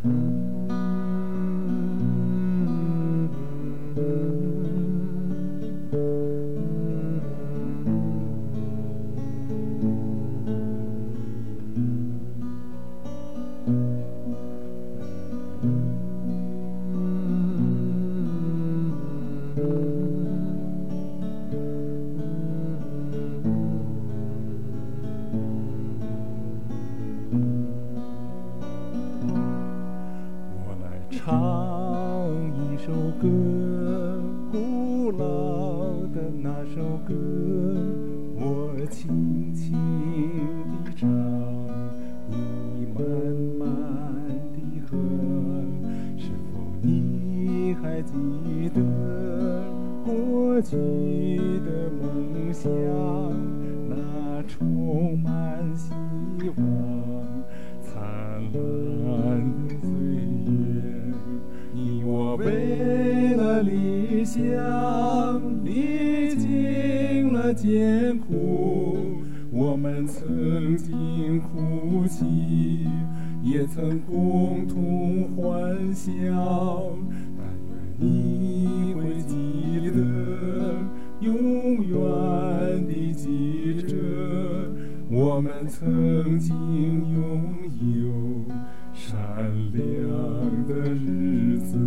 唱一首歌，古老的那首歌，我轻轻地唱，你慢慢地和。是否你还记得过去的梦想，那充满希望灿烂的岁月？你我为了理想历经了艰苦，我们曾经哭泣，也曾共同欢笑。但愿你会记得，永远地记着，我们曾经拥有闪亮的日子。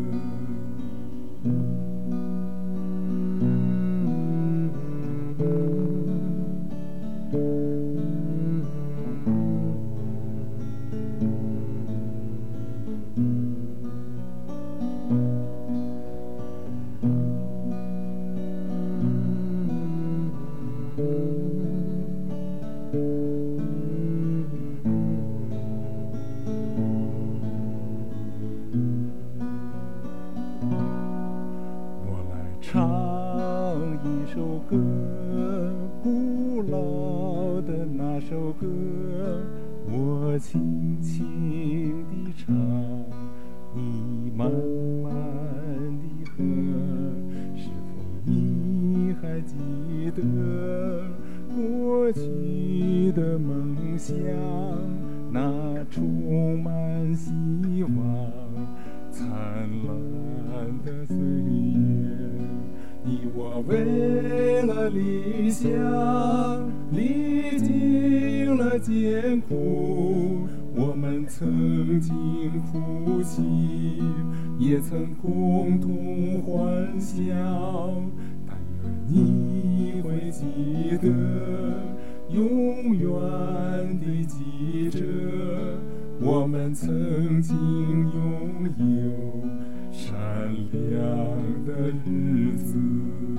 唱一首歌，古老的那首歌，我轻轻地唱，你慢慢地和。是否你还记得过去的梦想，那充满希望灿烂的岁月？你我为了理想历经了艰苦，我们曾经哭泣，也曾共同欢笑。但愿你会记得，永远地记着，我们曾经拥有闪亮的日子。